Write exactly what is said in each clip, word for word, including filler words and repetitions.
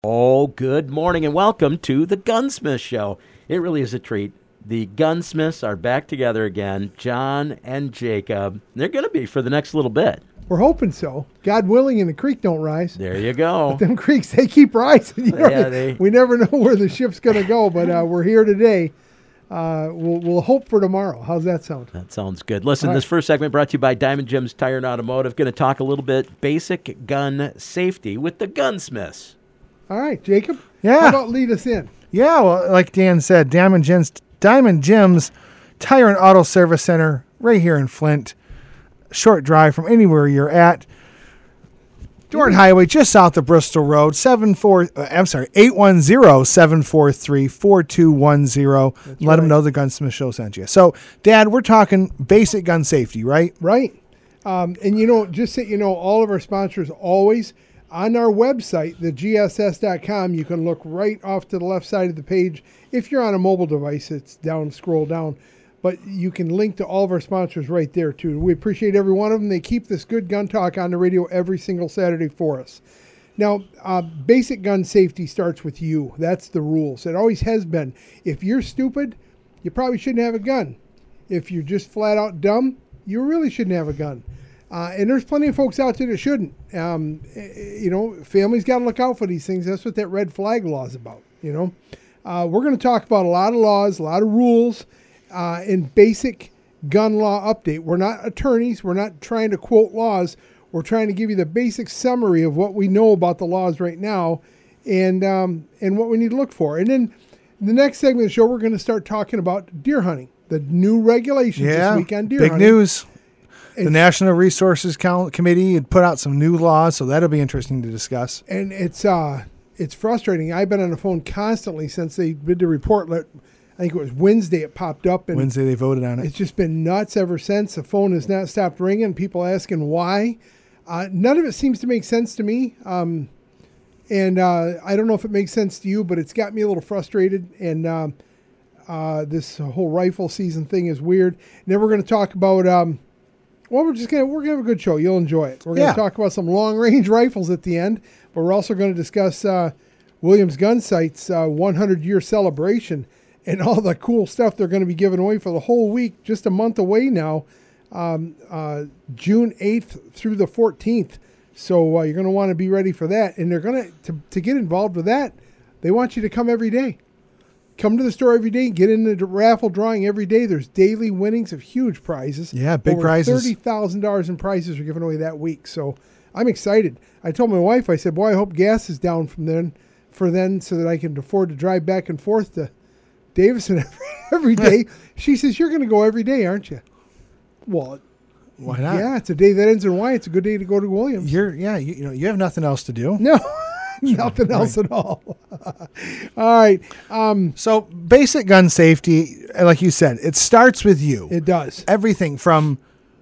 Oh, good morning and welcome to the Gunsmith Show. It really is a treat. The Gunsmiths are back together again, John and Jacob. They're going to be for the next little bit. We're hoping so. God willing, and the creek don't rise. There you go. But them creeks, they keep rising. You know, Yeah, they- We never know where the ship's going to go, but uh, we're here today. Uh, we'll, we'll hope for tomorrow. How's that sound? That sounds good. Listen, All this right. first segment brought to you by Diamond Jim's Tire and Automotive. Going to talk a little bit basic gun safety with the Gunsmiths. All right, Jacob. Yeah. How about lead us in? Yeah, well, like Dan said, Diamond Jim's, Diamond Jim's Tire and Auto Service Center right here in Flint. Short drive from anywhere you're at. Dorn Highway, just south of Bristol Road, seven four. Uh, I'm sorry, eight one zero, seven four three, four two one zero. Let right. them know the Gunsmith Show sent you. So, Dad, we're talking basic gun safety, right? Right. Um, and, you know, just so you know, all of our sponsors always on our website, the G S S dot com, you can look right off to the left side of the page. If you're on a mobile device, it's down, scroll down. But you can link to all of our sponsors right there, too. We appreciate every one of them. They keep this good gun talk on the radio every single Saturday for us. Now, uh, basic gun safety starts with you. That's the rules. It always has been. If you're stupid, you probably shouldn't have a gun. If you're just flat out dumb, you really shouldn't have a gun. Uh, and there's plenty of folks out there that shouldn't. Um, you know, families got to look out for these things. That's what that red flag law is about, you know. Uh, we're going to talk about a lot of laws, a lot of rules, uh, and basic gun law update. We're not attorneys. We're not trying to quote laws. We're trying to give you the basic summary of what we know about the laws right now and um, and what we need to look for. And then in the next segment of the show, we're going to start talking about deer hunting, the new regulations Yeah, this week on deer big hunting. news. The It's- National Resources Count Committee had put out some new laws, so that'll be interesting to discuss. And it's uh, it's frustrating. I've been on the phone constantly since they did the report. Let- I think it was Wednesday it popped up. And Wednesday they voted on it. it's just been nuts ever since. The phone has not stopped ringing. People asking why. Uh, none of it seems to make sense to me. Um, and uh, I don't know if it makes sense to you, but it's got me a little frustrated. And um, uh, this whole rifle season thing is weird. And then we're going to talk about... Um, Well, we're just gonna we're gonna have a good show. You'll enjoy it. We're gonna Yeah. talk about some long range rifles at the end, but we're also going to discuss uh, Williams Gun Sight's uh, one hundred year celebration and all the cool stuff they're going to be giving away for the whole week. Just a month away now, um, uh, June eighth through the fourteenth. So uh, you're going to want to be ready for that. And they're going to to get involved with that. They want you to come every day. Come to the store every day, get in the raffle drawing every day. There's daily winnings of huge prizes. Yeah, big Over prizes. thirty thousand dollars in prizes are given away that week. So I'm excited. I told my wife, I said, boy, I hope gas is down from then for then so that I can afford to drive back and forth to Davison every, every day. She says, you're going to go every day, aren't you? Well, Why not? yeah, it's a day that ends in Y. It's a good day to go to Williams. You're yeah, you, you know, you have nothing else to do. No, nothing else at all. All right. Um, So basic gun safety, like you said, it starts with you. it does. Everything from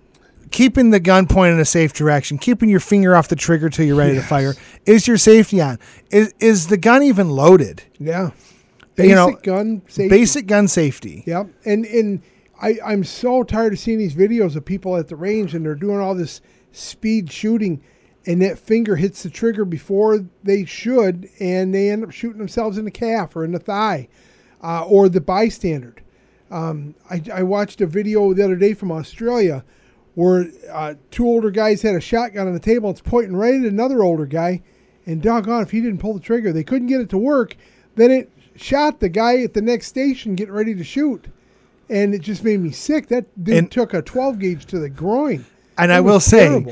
keeping the gun pointed in a safe direction, keeping your finger off the trigger till you're ready Yes. to fire. Is your safety on? Is is the gun even loaded? Yeah. Basic You know, gun safety. Basic gun safety. Yep. And and I, I'm so tired of seeing these videos of people at the range and they're doing all this speed shooting and that finger hits the trigger before they should and they end up shooting themselves in the calf or in the thigh uh, or the bystander. Um, I, I watched a video the other day from Australia where uh, two older guys had a shotgun on the table. It's pointing right at another older guy. And doggone, if he didn't pull the trigger, they couldn't get it to work. Then it shot the guy at the next station getting ready to shoot. And it just made me sick. That dude And- took a twelve gauge to the groin. And It I was will say, terrible.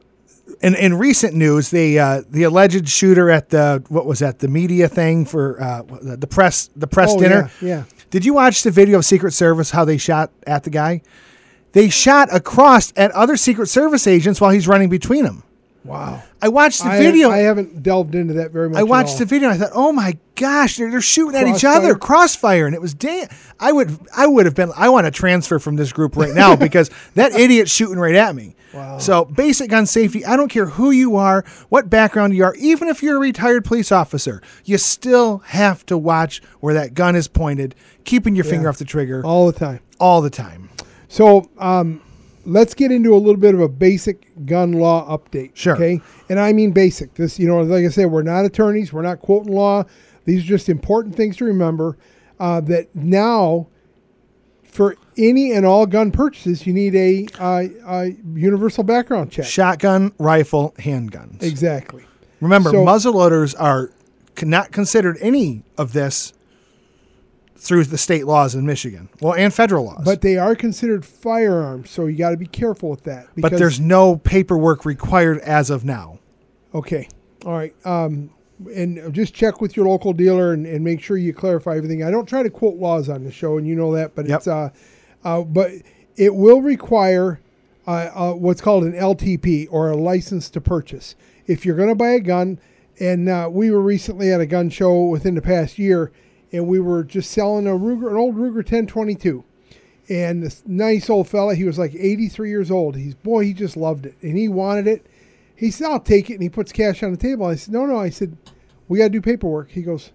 in in recent news, the uh, the alleged shooter at the what was that the media thing for uh, the press the press Oh, dinner. yeah, yeah. Did you watch the video of Secret Service how they shot at the guy? They shot across at other Secret Service agents while he's running between them. Wow. I watched the I, video. I haven't delved into that very much. I watched at the all. video and I thought, oh my gosh, they're, they're shooting at each Crossfire? other, crossfire, and it was damn. I would, I would have been. I want to transfer from this group right now because that idiot's shooting right at me. Wow. So basic gun safety. I don't care who you are, what background you are, even if you're a retired police officer, you still have to watch where that gun is pointed, keeping your finger Yeah. off the trigger all the time. all the time. So um, let's get into a little bit of a basic gun law update. Sure. Okay. And I mean basic. This, you know, like I said, we're not attorneys. We're not quoting law. These are just important things to remember uh, that now for any and all gun purchases, you need a, uh, a universal background check. Shotgun, rifle, handguns. Exactly. Remember, So- muzzleloaders are c- not considered any of this through the state laws in Michigan. Well, and federal laws. But they are considered firearms, so you got to be careful with that. But there's no paperwork required as of now. Okay. All right. Um, and just check with your local dealer and, and make sure you clarify everything. I don't try to quote laws on the show, and you know that, but Yep. it's uh, uh, but it will require uh, uh, what's called an L T P or a license to purchase. If you're going to buy a gun, and uh, we were recently at a gun show within the past year, and we were just selling a Ruger, an old Ruger ten twenty-two. And this nice old fella, he was like eighty-three years old. He's, boy, he just loved it. And he wanted it. He said, I'll take it. And he puts cash on the table. I said, no, no. I said, we got to do paperwork. He goes,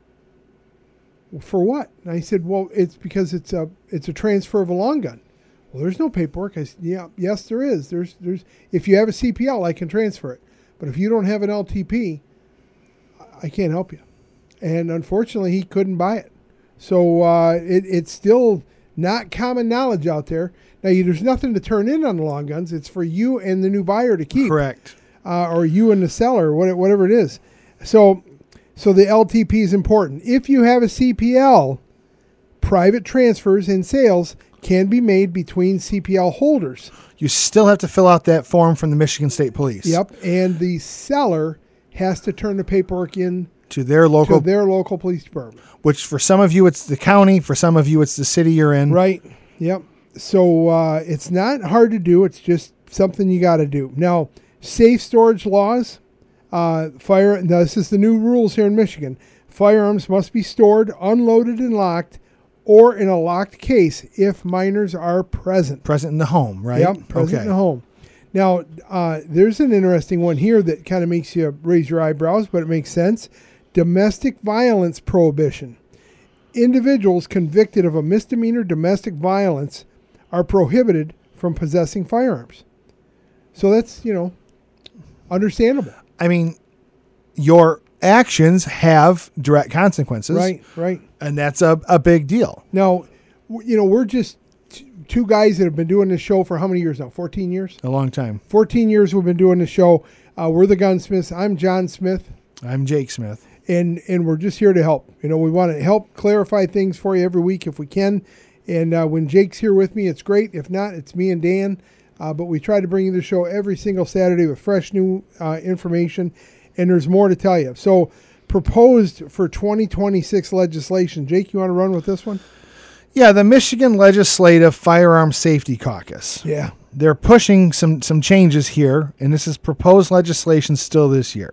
well, for what? And I said, well, it's because it's a, it's a transfer of a long gun. Well, there's no paperwork. I said, yeah, yes, there is. There's, there's, if you have a C P L, I can transfer it. But if you don't have an L T P, I can't help you. And unfortunately, he couldn't buy it. So uh, it, it's still not common knowledge out there. Now, you, there's nothing to turn in on the long guns. It's for you and the new buyer to keep. Correct. Uh, or you and the seller, whatever it is. So, so the L T P is important. If you have a C P L, private transfers and sales can be made between C P L holders. You still have to fill out that form from the Michigan State Police. Yep. And the seller has to turn the paperwork in To their local, to their local police department. which for some of you it's the county, for some of you it's the city you're in. Right. Yep. So uh, it's not hard to do. It's just something you got to do. Now, safe storage laws. Uh, fire. Now, this is the new rules here in Michigan. Firearms must be stored, unloaded, and locked, or in a locked case if minors are present. Present in the home, right? Yep. Present okay. in the home. Now, uh, there's an interesting one here that kind of makes you raise your eyebrows, but it makes sense. Domestic violence prohibition. Individuals convicted of a misdemeanor domestic violence are prohibited from possessing firearms. So that's, you know, understandable. I mean, your actions have direct consequences. Right, right. And that's a, a big deal. Now, w- you know, we're just t- two guys that have been doing this show for how many years now? fourteen years? A long time. fourteen years we've been doing the show. Uh, we're the Gunsmiths. I'm John Smith. I'm Jake Smith. And and we're just here to help. You know, we want to help clarify things for you every week if we can. And uh, when Jake's here with me, it's great. If not, it's me and Dan. Uh, but we try to bring you the show every single Saturday with fresh new uh, information. And there's more to tell you. So proposed for twenty twenty-six legislation. Jake, you want to run with this one? Yeah, the Michigan Legislative Firearm Safety Caucus. Yeah. They're pushing some some changes here, and this is proposed legislation still this year.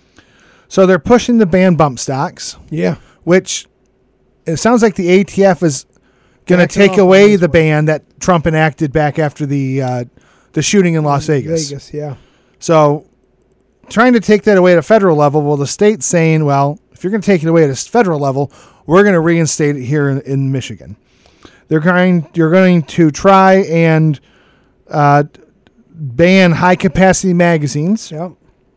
So they're pushing the ban bump stocks, Yeah. which it sounds like the A T F is going to Backing take off away on this the one. ban that Trump enacted back after the uh, the shooting in Las Vegas. Vegas, yeah. So trying to take that away at a federal level, well, the state's saying, well, if you're going to take it away at a federal level, we're going to reinstate it here in, in Michigan. They're going, you're going to try and uh, ban high-capacity magazines, Yep.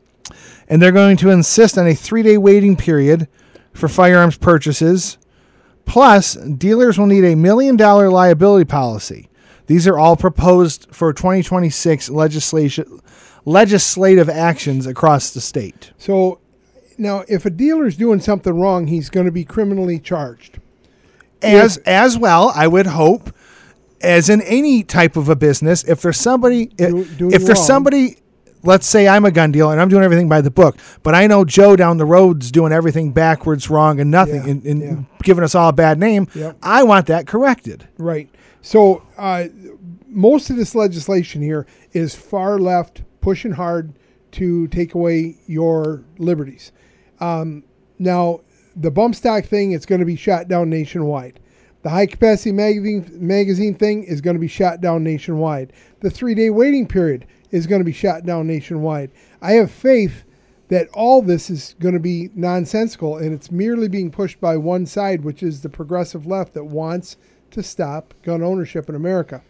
and they're going to insist on a three-day waiting period for firearms purchases. Plus, dealers will need a million-dollar liability policy. These are all proposed for twenty twenty-six legislation, legislative actions across the state. So now, if a dealer's doing something wrong, he's going to be criminally charged. As as well, I would hope, as in any type of a business, if there's somebody, Do- if, doing if there's wrong. somebody, let's say I'm a gun dealer and I'm doing everything by the book, but I know Joe down the road's doing everything backwards, wrong, and nothing, Yeah, and, and yeah. giving us all a bad name. Yep. I want that corrected. Right. So uh, most of this legislation here is far left, pushing hard to take away your liberties. Um, now, the bump stock thing, it's going to be shot down nationwide. The high-capacity magazine, magazine thing is going to be shot down nationwide. The three-day waiting period is going to be shot down nationwide. I have faith that all this is going to be nonsensical, and it's merely being pushed by one side, which is the progressive left that wants to stop gun ownership in America.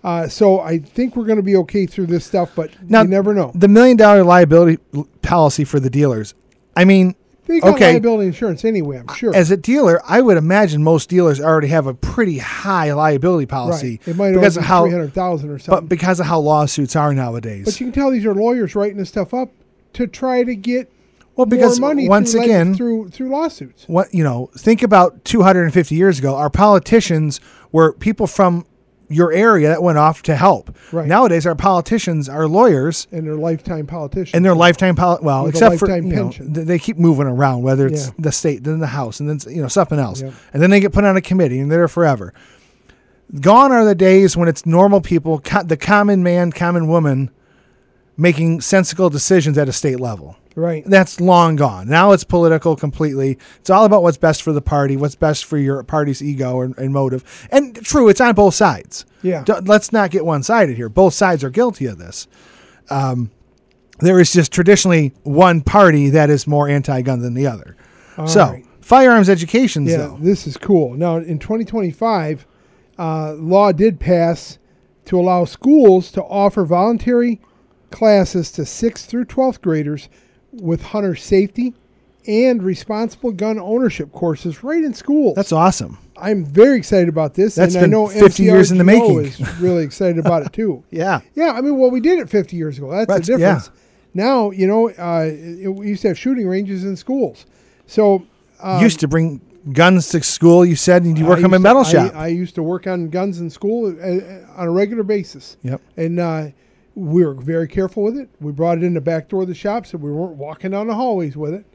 Uh, so I think we're going to be okay through this stuff, but Now, you never know. The million dollar liability l- policy for the dealers. I mean, They got okay, liability insurance anyway, I'm sure. as a dealer, I would imagine most dealers already have a pretty high liability policy right. It might because only of be how, three hundred thousand or something. but because of how lawsuits are nowadays. But you can tell these are lawyers writing this stuff up to try to get well, because more money once through, again, through through lawsuits. what you know, think about two hundred fifty years ago. Our politicians were people from your area that went off to help. Right. Nowadays, our politicians are lawyers. And they're lifetime politicians. And their lifetime, poli- well, With a except for lifetime you know, pension. th- they keep moving around, whether it's Yeah. the state, then the House, and then you know something else, Yep. and then they get put on a committee and they're there forever. Gone are the days when it's normal people, co- the common man, common woman, making sensible decisions at a state level. Right. That's long gone. Now it's political completely. It's all about what's best for the party, what's best for your party's ego and, and motive. And true, it's on both sides. Yeah. D- let's not get one-sided here. Both sides are guilty of this. Um, there is just traditionally one party that is more anti-gun than the other. All so right. firearms education, Yeah, though. this is cool. Now, in twenty twenty-five, uh, law did pass to allow schools to offer voluntary classes to sixth through twelfth graders with hunter safety and responsible gun ownership courses right in schools. That's awesome. I'm very excited about this. That's and been I know fifty years in the M C R G O making. is really excited about it too. Yeah. Yeah, I mean, well, we did it fifty years ago. That's Right, the difference. Now, you know, uh, it, we used to have shooting ranges in schools. So um, Used to bring guns to school, you said, and you work I on a used metal to, shop. I, I used to work on guns in school uh, on a regular basis. Yep. And uh, we were very careful with it. We brought it in the back door of the shop so we weren't walking down the hallways with it.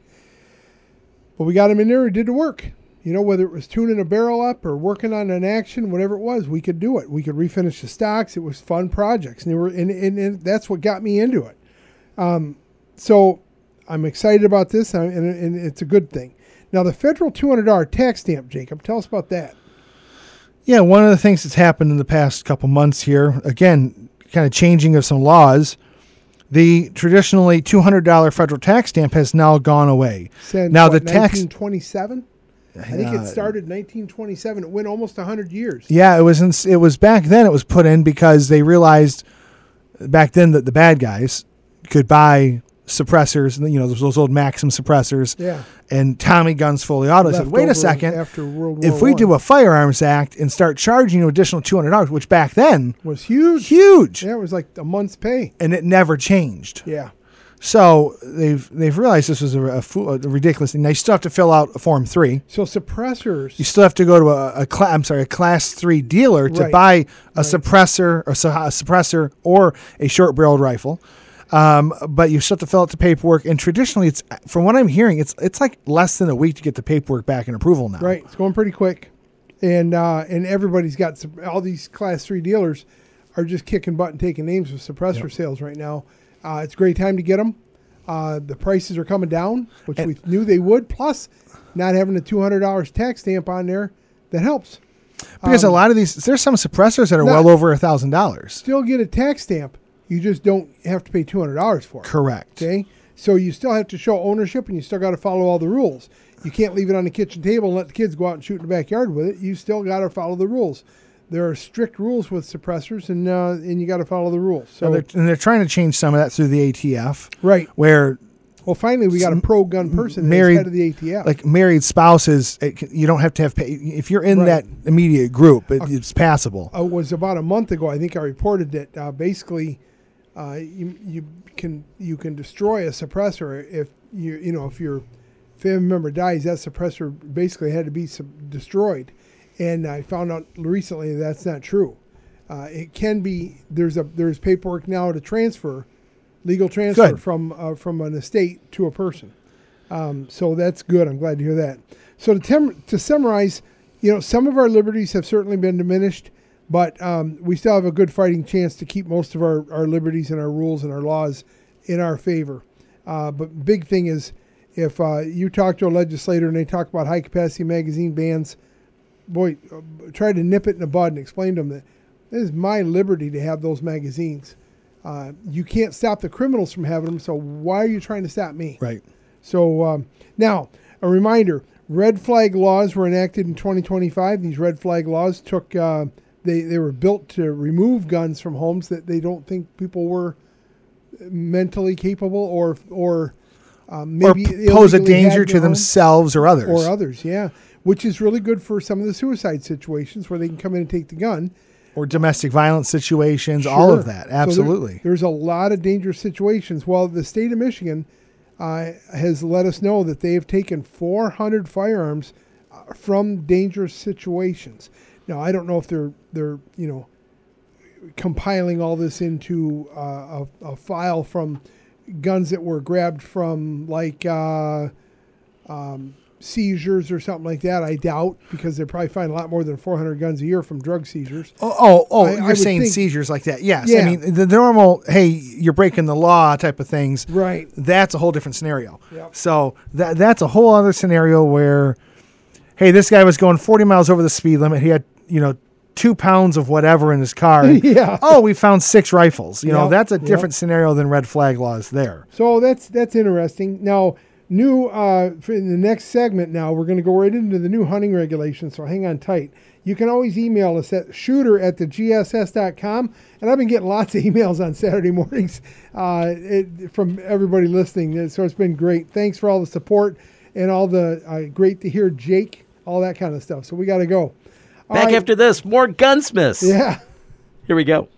But we got them in there and did the work. You know, whether it was tuning a barrel up or working on an action, whatever it was, we could do it. We could refinish the stocks. It was fun projects. And, they were, and, and, and that's what got me into it. Um, so I'm excited about this, and, and, and it's a good thing. Now, the federal two hundred dollars tax stamp, Jacob, tell us about that. Yeah, one of the things that's happened in the past couple months here, again, kind of changing of some laws, the traditionally two hundred dollars federal tax stamp has now gone away. Since, now what, the tax, nineteen twenty-seven? I think Uh, it started nineteen twenty-seven. It went almost one hundred years. yeah, it was in, it was back then. It was put in because they realized back then that the bad guys could buy suppressors, you know, those, those old Maxim suppressors, Yeah. and Tommy guns fully auto. Said, Left wait over a second, After World War if we One. do a firearms act and start charging you additional two hundred dollars, which back then was huge. huge, Yeah, it was like a month's pay. and it never changed. Yeah. So they've they've realized this was a, a, fo- a ridiculous thing. Now you still have to fill out a form three. So suppressors. You still have to go to a, a cla- I'm sorry, a class three dealer to Right. buy a Right. suppressor or su- a suppressor or a short barreled rifle. Um, but you still have to fill out the paperwork. And traditionally, it's from what I'm hearing, it's it's like less than a week to get the paperwork back in approval now. Right. It's going pretty quick. And uh, and everybody's got some, all these class three dealers are just kicking butt and taking names with suppressor Yep. sales right now. Uh, it's a great time to get them. Uh, the prices are coming down, which And- we knew they would. Plus, not having the two hundred dollars tax stamp on there, that helps. Because Um, a lot of these, there's some suppressors that are not- well over a thousand dollars. Still get a tax stamp. You just don't have to pay two hundred dollars for it. Correct. Okay, so you still have to show ownership, and you still got to follow all the rules. You can't leave it on the kitchen table and let the kids go out and shoot in the backyard with it. You still got to follow the rules. There are strict rules with suppressors, and uh, and you got to follow the rules. So So they're, and they're trying to change some of that through the A T F, right. where Well, finally, we got a pro gun person married- as head of the A T F. like married spouses, it, can- you don't have to have pay. If you're in Right. that immediate group, it, it's passable. uh, was about a month ago. I think I reported that uh, basically uh, you you can you can destroy a suppressor if you you know if your family member dies, that suppressor basically had to be sub- destroyed. And I found out recently that's not true. Uh, it can be there's a there's paperwork now to transfer, legal transfer Good. from uh, from an estate to a person. Um, so that's good. I'm glad to hear that. So to tem- to summarize, you know, some of our liberties have certainly been diminished, but um, we still have a good fighting chance to keep most of our, our liberties and our rules and our laws in our favor. Uh, but big thing is, if uh, you talk to a legislator and they talk about high capacity magazine bans, boy, uh, try to nip it in the bud and explain to them that this is my liberty to have those magazines. Uh, you can't stop the criminals from having them, so why are you trying to stop me? Right. So um, now, a reminder, red flag laws were enacted in twenty twenty-five. These red flag laws took uh, they, they were built to remove guns from homes that they don't think people were mentally capable or or um, or maybe p- pose a illegally had danger in to their home. themselves or others. Or others, yeah. Which is really good for some of the suicide situations where they can come in and take the gun. Or domestic violence situations, all of Sure. that. So there- Absolutely. there's a lot of dangerous situations. Well, the state of Michigan uh, has let us know that they have taken four hundred firearms uh, from dangerous situations. Now, I don't know if they're they're you know compiling all this into uh, a, a file from guns that were grabbed from like uh, um, seizures or something like that. I doubt, because they probably find a lot more than four hundred guns a year from drug seizures. Oh, oh, oh I- I you're would saying think- seizures like that. Yes. Yeah. I mean, the normal, hey, you're breaking the law type of things. Right. That's a whole different scenario. Yep. So that that's a whole other scenario where, hey, this guy was going forty miles over the speed limit. He had, you know, two pounds of whatever in his car. Yeah. Oh, we found six rifles. You know, Yep, that's a yep. different scenario than red flag laws there. So that's that's interesting. Now, new uh, for in the next segment. Now we're going to go right into the new hunting regulations. So hang on tight. You can always email us at shooter at the G S S dot com. And I've been getting lots of emails on Saturday mornings uh, it, from everybody listening. So it's been great. Thanks for all the support and all the uh, great to hear Jake, all that kind of stuff. So we got to go. All Back right. after this, more Gunsmiths. Yeah. Here we go.